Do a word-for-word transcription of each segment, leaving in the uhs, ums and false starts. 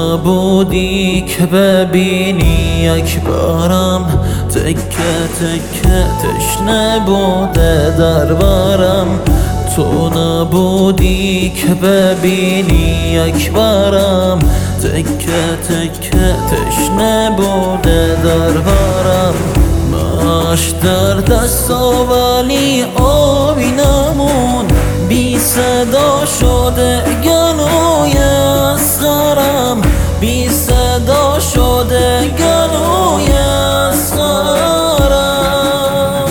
نبودی که ببینی اکبرم، تکه تکه تشنه بوده در برم. تو نبودی که ببینی اکبرم، تکه تکه تشنه بوده در برم. ماش در دستا ولی آبی نمون، بی صدا شده گلوی اصغرم، بی صدا شده گلوی اصغرم.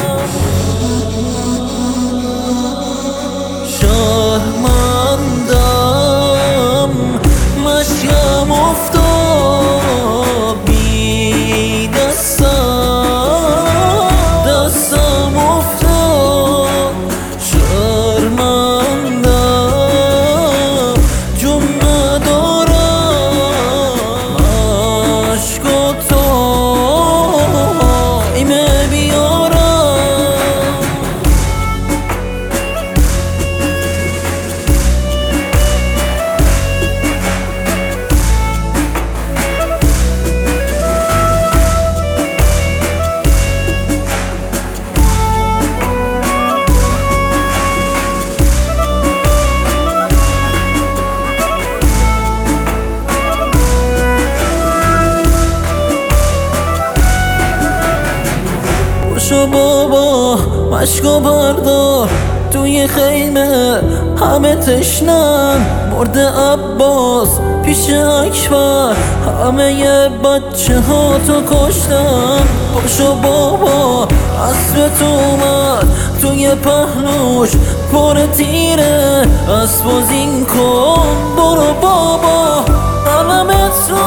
شرمندم مشیم افتاد بی دستم، دستم افتاد. شرمندم جون ندارم، عشق و تو ایمه بیارم. شو بابا مشکو بردار توی خیمه، همه تشنن مرده عباس پیش اکبر، همه ی بچه ها تو کشتن. پاشو بابا اسبت اومد توی پهلوش پر تیره، اسب و زین کن برو بابا علمت رو